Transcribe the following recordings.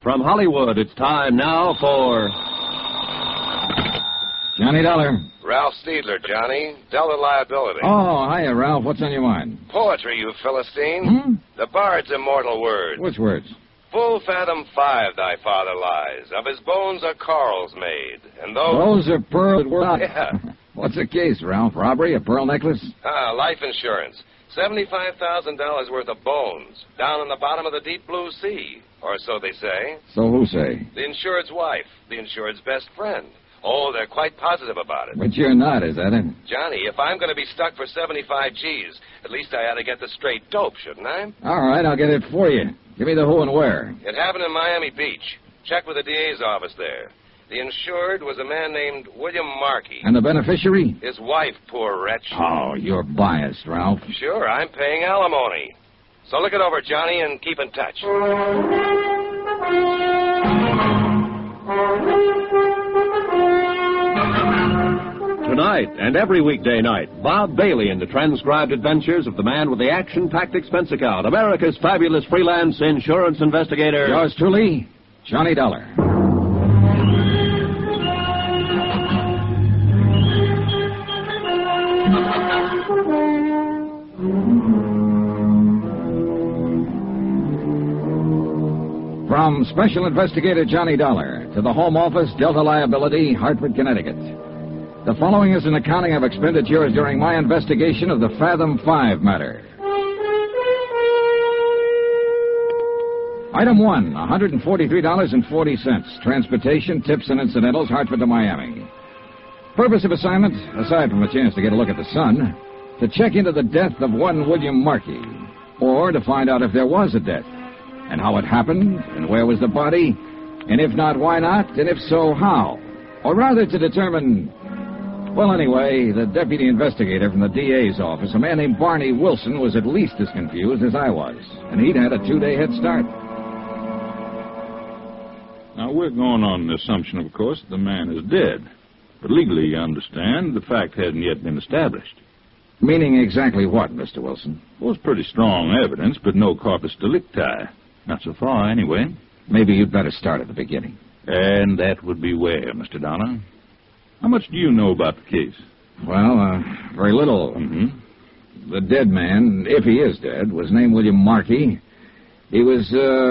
From Hollywood, it's time now for... Johnny Dollar. Ralph Steedler, Johnny. Delta Liability. Oh, hiya, Ralph. What's on your mind? Poetry, you Philistine. The bard's immortal words. Which words? Full fathom 5 thy father lies. Of his bones are corals made. And those... Those are pearls. Yeah. What's the case, Ralph? Robbery? A pearl necklace? Life insurance. $75,000 worth of bones. Down in the bottom of the deep blue sea. Or so they say. So who say? The insured's wife. The insured's best friend. Oh, they're quite positive about it. But you're not, is that it? Johnny, if I'm going to be stuck for 75 G's, at least I ought to get the straight dope, shouldn't I? All right, I'll get it for you. Give me the who and where. It happened in Miami Beach. Check with the DA's office there. The insured was a man named William Markey. And the beneficiary? His wife, poor wretch. Oh, you're biased, Ralph. Sure, I'm paying alimony. So look it over, Johnny, and keep in touch. Tonight and every weekday night, Bob Bailey in the transcribed adventures of the man with the action-packed expense account, America's fabulous freelance insurance investigator. Yours truly, Johnny Dollar. From Special Investigator Johnny Dollar to the Home Office, Delta Liability, Hartford, Connecticut. The following is an accounting of expenditures during my investigation of the Fathom 5 matter. Item 1, $143.40. Transportation, tips, and incidentals, Hartford to Miami. Purpose of assignment, aside from a chance to get a look at the sun, to check into the death of one William Markey, or to find out if there was a death, and how it happened, and where was the body, and if not, why not, and if so, how. Or rather to determine... Well, anyway, the deputy investigator from the DA's office, a man named Barney Wilson, was at least as confused as I was, and he'd had a 2-day head start. Now, we're going on the assumption, of course, that the man is dead. But legally, you understand, the fact hasn't yet been established. Meaning exactly what, Mr. Wilson? Well, it's pretty strong evidence, but no corpus delicti. Not so far, anyway. Maybe you'd better start at the beginning. And that would be where, Mr. Dollar? How much do you know about the case? Well, very little. The dead man, if he is dead, was named William Markey. He was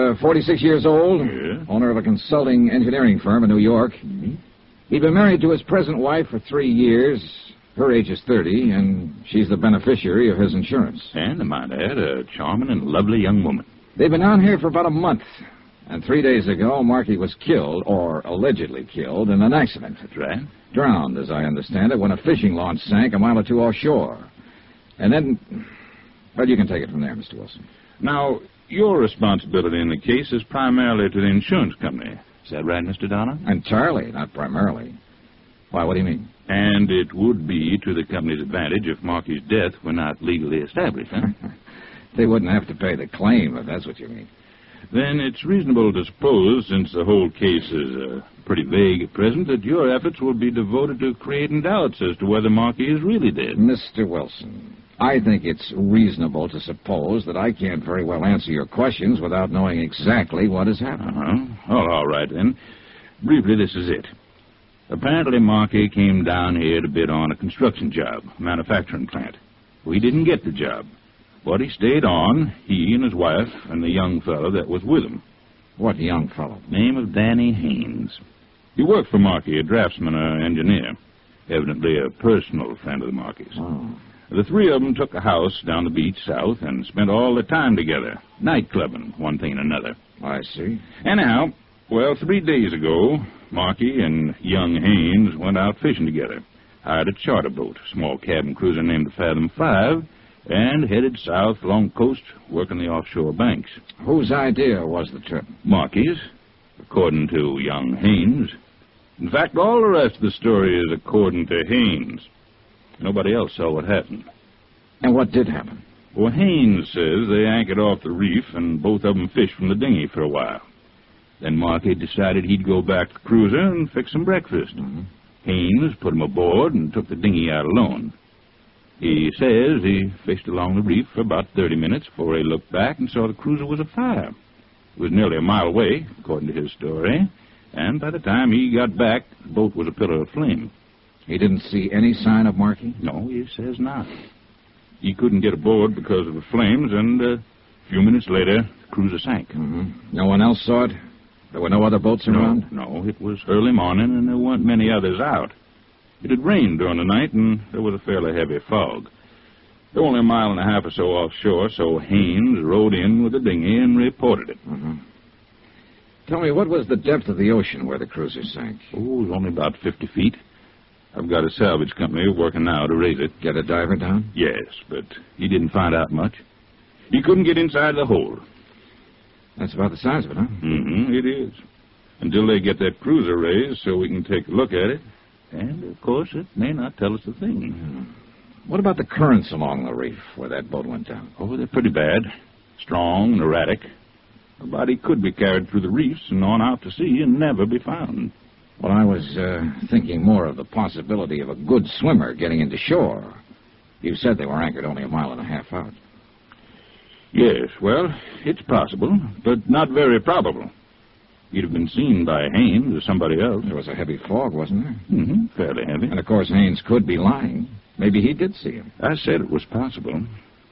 46 years old, owner of a consulting engineering firm in New York. He'd been married to his present wife for 3 years. Her age is 30, and she's the beneficiary of his insurance. And, I might add, a charming and lovely young woman. They've been down here for about a month. And 3 days ago, Markey was killed, or allegedly killed, in an accident. That's right. Drowned, as I understand it, when a fishing launch sank a mile or two offshore. And then... Well, you can take it from there, Mr. Wilson. Now, your responsibility in the case is primarily to the insurance company. Is that right, Mr. Dollar? Entirely, not primarily. Why, what do you mean? And it would be to the company's advantage if Markey's death were not legally established, huh? They wouldn't have to pay the claim, if that's what you mean. Then it's reasonable to suppose, since the whole case is pretty vague at present, that your efforts will be devoted to creating doubts as to whether Markey is really dead. Mr. Wilson, I think it's reasonable to suppose that I can't very well answer your questions without knowing exactly what has happened. Oh, all right, then. Briefly, this is it. Apparently, Markey came down here to bid on a construction job, a manufacturing plant. We didn't get the job. But he stayed on, he and his wife and the young fellow that was with him. What young fellow? Name of Danny Haynes. He worked for Markey, a draftsman or engineer. Evidently a personal friend of the Markeys. Oh. The three of them took a house down the beach south and spent all their time together. Nightclubbing, one thing and another. I see. Anyhow, well, 3 days ago, Markey and young Haynes went out fishing together. Hired a charter boat, a small cabin cruiser named the Fathom 5, and headed south along the coast, working the offshore banks. Whose idea was the trip? Markey's, according to young Haynes. In fact, all the rest of the story is according to Haynes. Nobody else saw what happened. And what did happen? Well, Haynes says they anchored off the reef and both of them fished from the dinghy for a while. Then Markey decided he'd go back to the cruiser and fix some breakfast. Haynes put him aboard and took the dinghy out alone. He says he fished along the reef for about 30 minutes before he looked back and saw the cruiser was afire. It was nearly a mile away, according to his story, and by the time he got back, the boat was a pillar of flame. He didn't see any sign of Markey? No, he says not. He couldn't get aboard because of the flames, and a few minutes later, the cruiser sank. Mm-hmm. No one else saw it? There were no other boats around? No, it was early morning, and there weren't many others out. It had rained during the night, and there was a fairly heavy fog. They were only a mile and a half or so offshore, so Haynes rode in with the dinghy and reported it. Mm-hmm. Tell me, what was the depth of the ocean where the cruiser sank? Oh, it was only about 50 feet. I've got a salvage company working now to raise it. Get a diver down? Yes, but he didn't find out much. He couldn't get inside the hold. That's about the size of it, huh? Mm-hmm, it is. Until they get that cruiser raised so we can take a look at it. And, of course, it may not tell us a thing. What about the currents along the reef where that boat went down? Oh, they're pretty bad. Strong and erratic. A body could be carried through the reefs and on out to sea and never be found. Well, I was thinking more of the possibility of a good swimmer getting into shore. You said they were anchored only a mile and a half out. Yes, well, it's possible, but not very probable. He'd have been seen by Haynes or somebody else. There was a heavy fog, wasn't there? Mm-hmm, fairly heavy. And, of course, Haynes could be lying. Maybe he did see him. I said it was possible.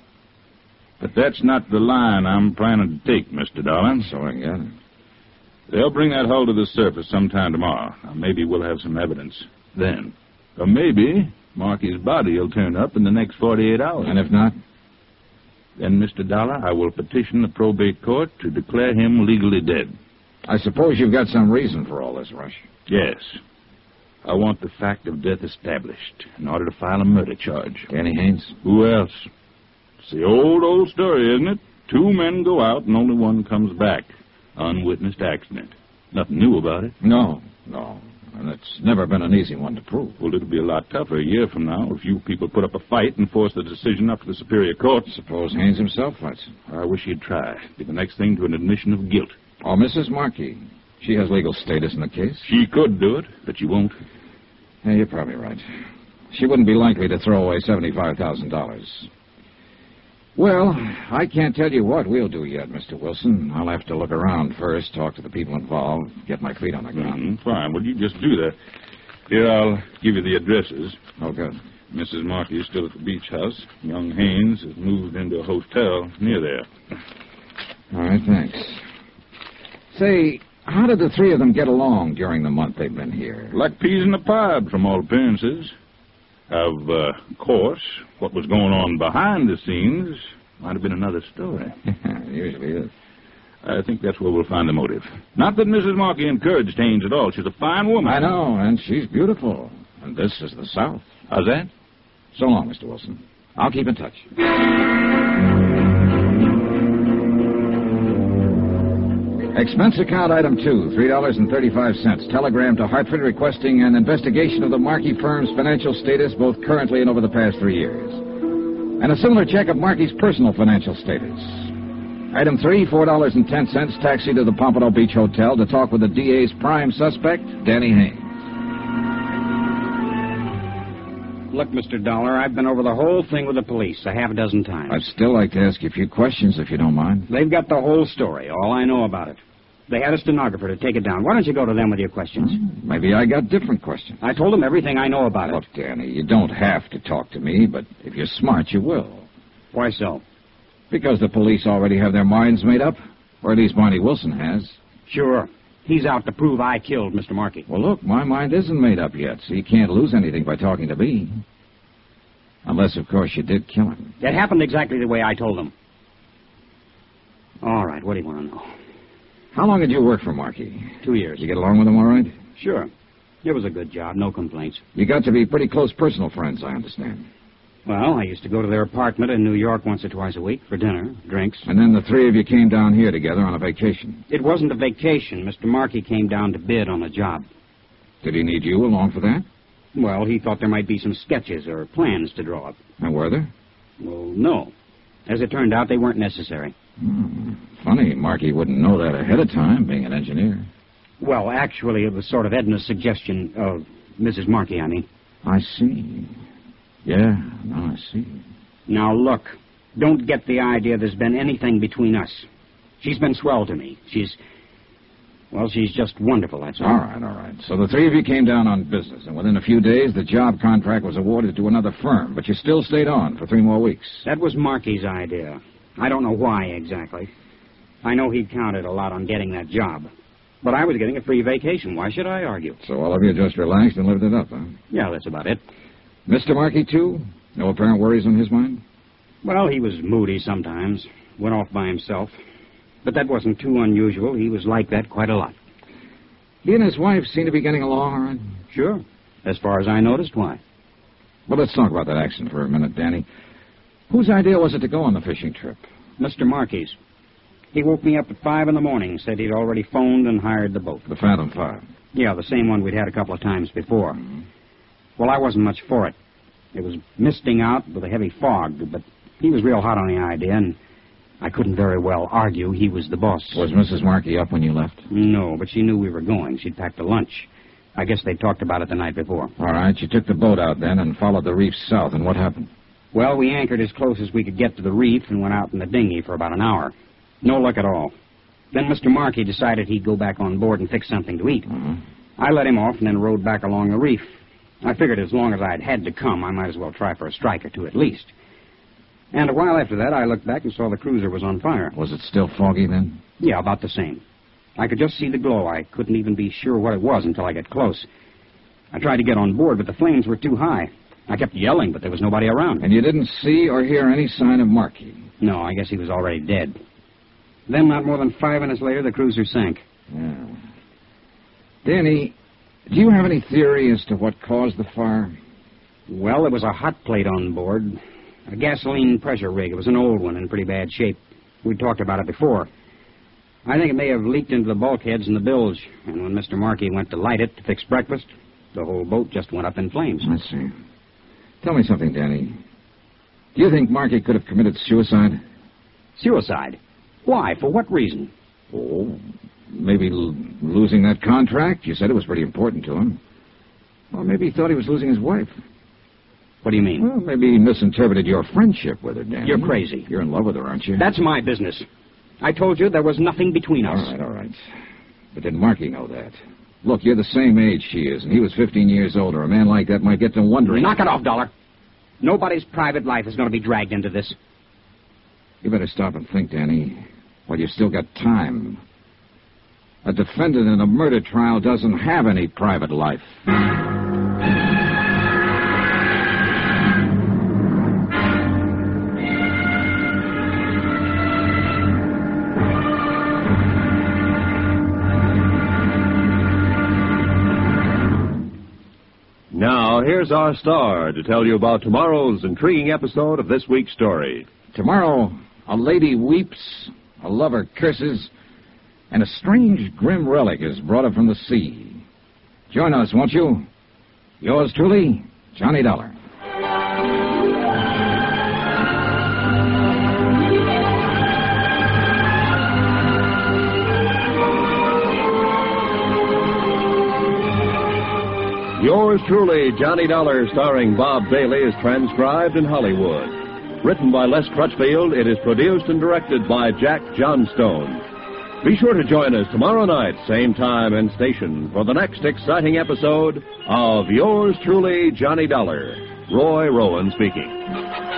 But that's not the line I'm planning to take, Mr. Dolan. So I gather. They'll bring that hull to the surface sometime tomorrow. Now, maybe we'll have some evidence then. Or maybe Markey's body will turn up in the next 48 hours. And if not? Then, Mr. Dollar, I will petition the probate court to declare him legally dead. I suppose you've got some reason for all this, Rush. Yes. I want the fact of death established in order to file a murder charge. Danny Haynes? Who else? It's the old story, isn't it? 2 men go out and only one comes back. Unwitnessed accident. Nothing new about it. No. And it's never been an easy one to prove. Well, it'll be a lot tougher a year from now if you people put up a fight and force the decision up to the Superior Court. Suppose Haynes himself fights. I wish he'd try. Be the next thing to an admission of guilt. Or Mrs. Markey. She has legal status in the case. She could do it, but she won't. Yeah, you're probably right. She wouldn't be likely to throw away $75,000. Well, I can't tell you what we'll do yet, Mr. Wilson. I'll have to look around first, talk to the people involved, get my feet on the ground. Fine. Well, you just do that. Here, I'll give you the addresses. Oh, good. Mrs. Markey is still at the beach house. Young Haynes has moved into a hotel near there. All right, thanks. Say, how did the 3 of them get along during the month they've been here? Like peas in a pod, from all appearances. Of course, what was going on behind the scenes might have been another story. It usually is. I think that's where we'll find the motive. Not that Mrs. Markey encouraged Haynes at all. She's a fine woman. I know, and she's beautiful. And this is the South. How's that? So long, Mr. Wilson. I'll keep in touch. Expense account item 2, $3.35. Telegram to Hartford requesting an investigation of the Markey firm's financial status, both currently and over the past 3 years. And a similar check of Markey's personal financial status. Item 3, $4.10. Taxi to the Pompano Beach Hotel to talk with the DA's prime suspect, Danny Haynes. Look, Mr. Dollar, I've been over the whole thing with the police a half a dozen times. I'd still like to ask you a few questions, if you don't mind. They've got the whole story, all I know about it. They had a stenographer to take it down. Why don't you go to them with your questions? Maybe I got different questions. I told them everything I know about Look, it. Danny, you don't have to talk to me, but if you're smart, you will. Why so? Because the police already have their minds made up. Or at least Barney Wilson has. Sure. He's out to prove I killed Mr. Markey. Well, look, my mind isn't made up yet, so you can't lose anything by talking to me. Unless, of course, you did kill him. It happened exactly the way I told them. All right, what do you want to know? How long did you work for Markey? 2 years. You get along with him all right? Sure. It was a good job, no complaints. You got to be pretty close personal friends, I understand. Well, I used to go to their apartment in New York once or twice a week for dinner, drinks. And then the 3 of you came down here together on a vacation. It wasn't a vacation. Mr. Markey came down to bid on a job. Did he need you along for that? Well, he thought there might be some sketches or plans to draw up. And were there? Well, no. As it turned out, they weren't necessary. Funny, Markey wouldn't know that ahead of time, being an engineer. Well, actually, it was sort of Edna's suggestion of Mrs. Markey, I mean. I see. Yeah, no, I see. Now, look, don't get the idea there's been anything between us. She's been swell to me. She's just wonderful, that's all. All right. So the three of you came down on business, and within a few days, the job contract was awarded to another firm, but you still stayed on for 3 more weeks. That was Marky's idea. I don't know why exactly. I know he'd counted a lot on getting that job. But I was getting a free vacation. Why should I argue? So all of you just relaxed and lived it up, huh? Yeah, that's about it. Mr. Markey, too? No apparent worries on his mind? Well, he was moody sometimes. Went off by himself. But that wasn't too unusual. He was like that quite a lot. He and his wife seem to be getting along all right? Sure. As far as I noticed, why? Well, let's talk about that accident for a minute, Danny. Whose idea was it to go on the fishing trip? Mr. Markey's. He woke me up at 5 in the morning, said he'd already phoned and hired the boat. The Phantom 5? Yeah, the same one we'd had a couple of times before. Mm-hmm. Well, I wasn't much for it. It was misting out with a heavy fog, but he was real hot on the idea, and I couldn't very well argue he was the boss. Was Mrs. Markey up when you left? No, but she knew we were going. She'd packed a lunch. I guess they talked about it the night before. All right, you took the boat out then and followed the reef south, and what happened? Well, we anchored as close as we could get to the reef and went out in the dinghy for about an hour. No luck at all. Then Mr. Markey decided he'd go back on board and fix something to eat. Mm-hmm. I let him off and then rowed back along the reef. I figured as long as I'd had to come, I might as well try for a strike or two at least. And a while after that, I looked back and saw the cruiser was on fire. Was it still foggy then? Yeah, about the same. I could just see the glow. I couldn't even be sure what it was until I got close. I tried to get on board, but the flames were too high. I kept yelling, but there was nobody around. And you didn't see or hear any sign of Markey? No, I guess he was already dead. Then, not more than 5 minutes later, the cruiser sank. Yeah. Danny, do you have any theory as to what caused the fire? Well, there was a hot plate on board. A gasoline pressure rig. It was an old one in pretty bad shape. We talked about it before. I think it may have leaked into the bulkheads in the bilge, and when Mr. Markey went to light it to fix breakfast, the whole boat just went up in flames. I see. Tell me something, Danny. Do you think Markey could have committed suicide? Suicide? Why? For what reason? Oh, maybe losing that contract. You said it was pretty important to him. Or maybe he thought he was losing his wife. What do you mean? Well, maybe he misinterpreted your friendship with her, Danny. You're crazy. You're in love with her, aren't you? That's my business. I told you there was nothing between us. All right. But did Markey know that? Look, you're the same age she is, and he was 15 years older. A man like that might get to wondering... Knock it off, Dollar. Nobody's private life is going to be dragged into this. You better stop and think, Danny, while you've still got time. A defendant in a murder trial doesn't have any private life. Now, here's our star to tell you about tomorrow's intriguing episode of this week's story. Tomorrow, a lady weeps, a lover curses, and a strange, grim relic is brought up from the sea. Join us, won't you? Yours truly, Johnny Dollar. Yours truly, Johnny Dollar, starring Bob Bailey, is transcribed in Hollywood. Written by Les Crutchfield, it is produced and directed by Jack Johnstone. Be sure to join us tomorrow night, same time and station, for the next exciting episode of Yours truly, Johnny Dollar. Roy Rowan speaking.